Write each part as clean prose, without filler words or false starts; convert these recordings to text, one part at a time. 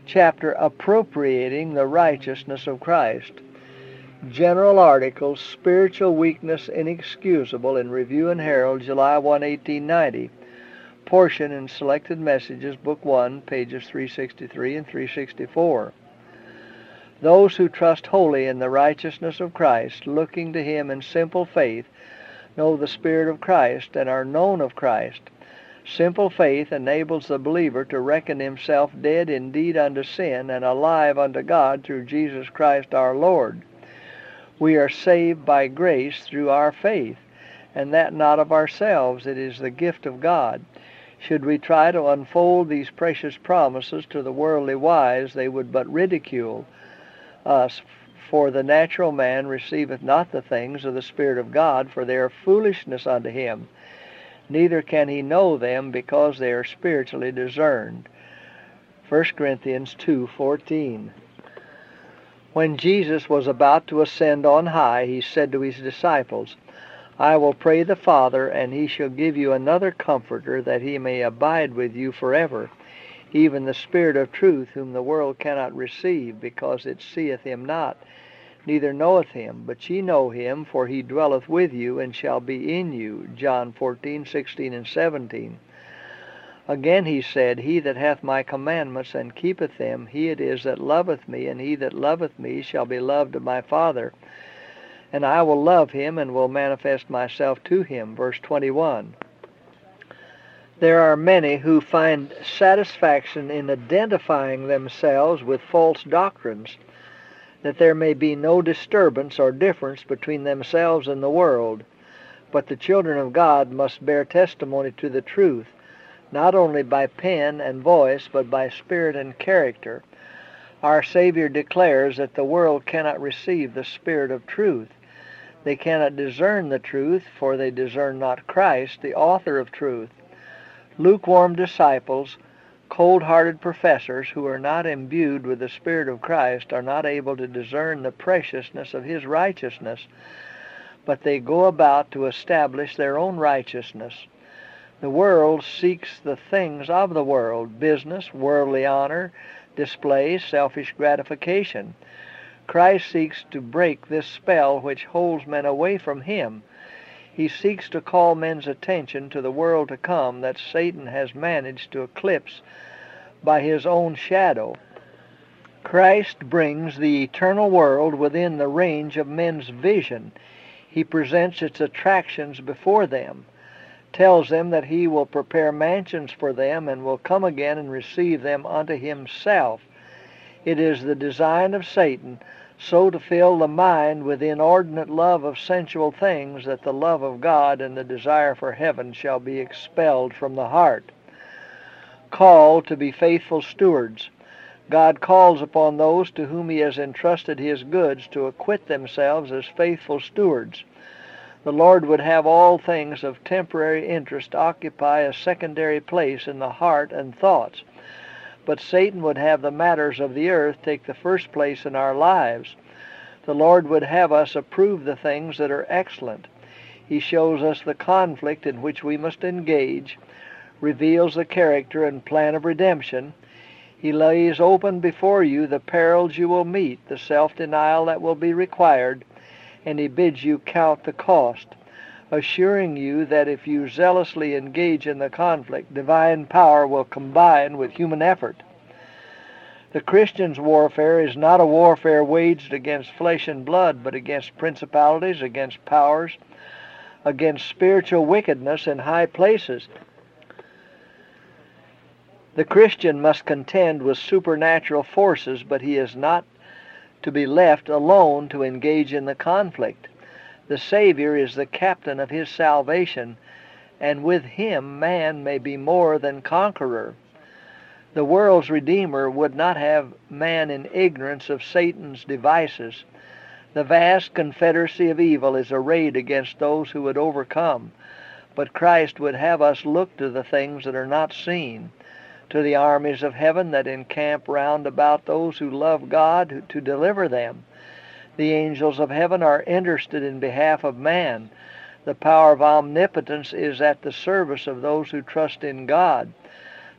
chapter appropriating the righteousness of Christ. General articles, Spiritual Weakness Inexcusable in Review and Herald, July 1, 1890. Portion in Selected Messages, Book 1, pages 363 and 364. Those who trust wholly in the righteousness of Christ, looking to Him in simple faith, know the Spirit of Christ and are known of Christ. Simple faith enables the believer to reckon himself dead indeed unto sin and alive unto God through Jesus Christ our Lord. We are saved by grace through our faith, and that not of ourselves. It is the gift of God. Should we try to unfold these precious promises to the worldly wise, they would but ridicule us. For the natural man receiveth not the things of the Spirit of God, for they are foolishness unto him. Neither can he know them, because they are spiritually discerned. 1 Corinthians 2:14. When Jesus was about to ascend on high, he said to his disciples, I will pray the Father, and he shall give you another Comforter, that he may abide with you forever, even the Spirit of truth, whom the world cannot receive, because it seeth him not, neither knoweth him. But ye know him, for he dwelleth with you, and shall be in you. John 14:16 and 17. Again he said, He that hath my commandments and keepeth them, he it is that loveth me, and he that loveth me shall be loved of my Father. And I will love him, and will manifest myself to him. Verse 21. There are many who find satisfaction in identifying themselves with false doctrines, that there may be no disturbance or difference between themselves and the world. But the children of God must bear testimony to the truth, not only by pen and voice, but by spirit and character. Our Savior declares that the world cannot receive the Spirit of truth. They cannot discern the truth, for they discern not Christ, the author of truth. Lukewarm disciples, cold-hearted professors who are not imbued with the Spirit of Christ are not able to discern the preciousness of His righteousness, but they go about to establish their own righteousness. The world seeks the things of the world, business, worldly honor, display, selfish gratification. Christ seeks to break this spell which holds men away from Him. He seeks to call men's attention to the world to come that Satan has managed to eclipse by his own shadow. Christ brings the eternal world within the range of men's vision. He presents its attractions before them, tells them that He will prepare mansions for them and will come again and receive them unto Himself. It is the design of Satan so to fill the mind with inordinate love of sensual things that the love of God and the desire for heaven shall be expelled from the heart. Called to be faithful stewards. God calls upon those to whom He has entrusted His goods to acquit themselves as faithful stewards. The Lord would have all things of temporary interest occupy a secondary place in the heart and thoughts. But Satan would have the matters of the earth take the first place in our lives. The Lord would have us approve the things that are excellent. He shows us the conflict in which we must engage, reveals the character and plan of redemption. He lays open before you the perils you will meet, the self-denial that will be required, and He bids you count the cost, assuring you that if you zealously engage in the conflict, divine power will combine with human effort. The Christian's warfare is not a warfare waged against flesh and blood, but against principalities, against powers, against spiritual wickedness in high places. The Christian must contend with supernatural forces, but he is not to be left alone to engage in the conflict. The Savior is the captain of his salvation, and with Him man may be more than conqueror. The world's Redeemer would not have man in ignorance of Satan's devices. The vast confederacy of evil is arrayed against those who would overcome, but Christ would have us look to the things that are not seen, to the armies of heaven that encamp round about those who love God to deliver them. The angels of heaven are interested in behalf of man. The power of omnipotence is at the service of those who trust in God.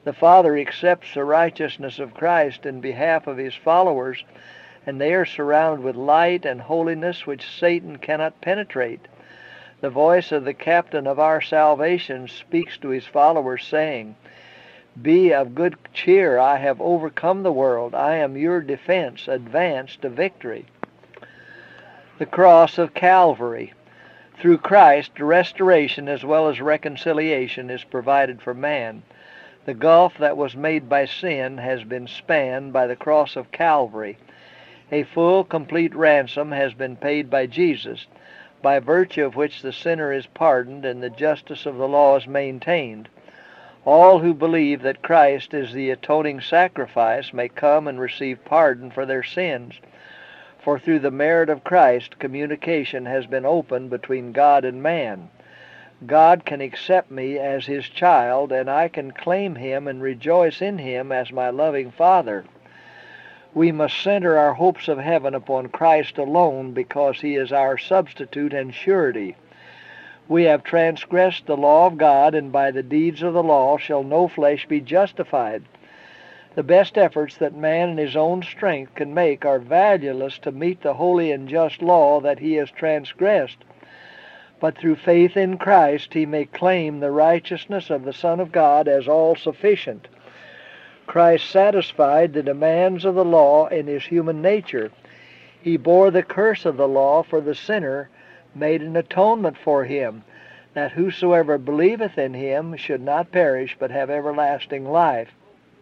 The Father accepts the righteousness of Christ in behalf of his followers, and they are surrounded with light and holiness which Satan cannot penetrate. The voice of the captain of our salvation speaks to his followers, saying, "Be of good cheer, I have overcome the world. I am your defense. Advance to victory." The cross of Calvary. Through Christ, restoration as well as reconciliation is provided for man. The gulf that was made by sin has been spanned by the cross of Calvary. A full, complete ransom has been paid by Jesus, by virtue of which the sinner is pardoned and the justice of the law is maintained. All who believe that Christ is the atoning sacrifice may come and receive pardon for their sins, for through the merit of Christ, communication has been opened between God and man. God can accept me as his child, and I can claim him and rejoice in him as my loving Father. We must center our hopes of heaven upon Christ alone, because he is our substitute and surety. We have transgressed the law of God, and by the deeds of the law shall no flesh be justified. The best efforts that man in his own strength can make are valueless to meet the holy and just law that he has transgressed. But through faith in Christ he may claim the righteousness of the Son of God as all-sufficient. Christ satisfied the demands of the law in his human nature. He bore the curse of the law for the sinner, made an atonement for him, that whosoever believeth in him should not perish but have everlasting life.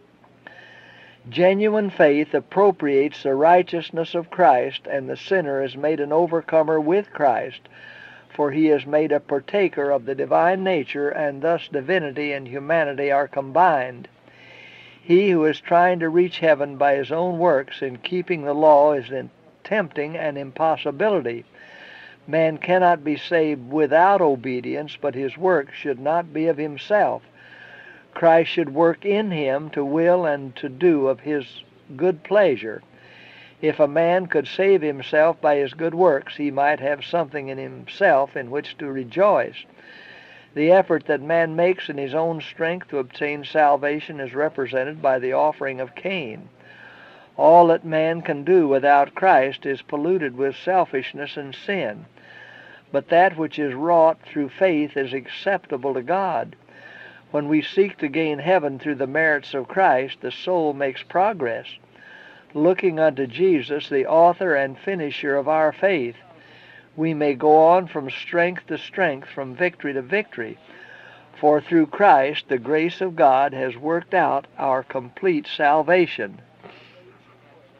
Genuine faith appropriates the righteousness of Christ, and the sinner is made an overcomer with Christ, for he is made a partaker of the divine nature, and thus divinity and humanity are combined. He who is trying to reach heaven by his own works in keeping the law is tempting an impossibility. Man cannot be saved without obedience, but his work should not be of himself. Christ should work in him to will and to do of his good pleasure. If a man could save himself by his good works, he might have something in himself in which to rejoice. The effort that man makes in his own strength to obtain salvation is represented by the offering of Cain. All that man can do without Christ is polluted with selfishness and sin. But that which is wrought through faith is acceptable to God. When we seek to gain heaven through the merits of Christ, the soul makes progress. Looking unto Jesus, the author and finisher of our faith, we may go on from strength to strength, from victory to victory. For through Christ, the grace of God has worked out our complete salvation.